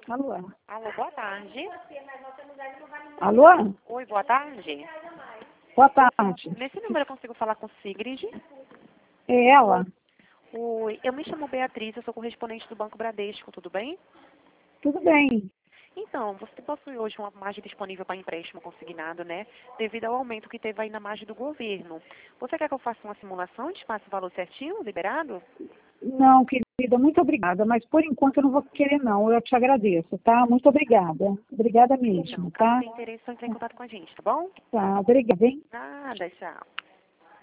Alô? Alô, boa tarde. Alô? Oi, boa tarde. Boa tarde. Nesse número eu consigo falar com Sigrid? É ela? Oi, eu me chamo Beatriz, eu sou correspondente do Banco Bradesco, tudo bem? Tudo bem. Então, você possui hoje uma margem disponível para empréstimo consignado, né? Devido ao aumento que teve aí na margem do governo. Você quer que eu faça uma simulação de passe o valor certinho, liberado? Não, querida, muito obrigada, mas por enquanto eu não vou querer não, eu te agradeço, tá? Muito obrigada. Obrigada Então, mesmo, caso tá? tenha interesse, só entre em contato com a gente, tá bom? Tá, obrigada, hein? Nada, tchau.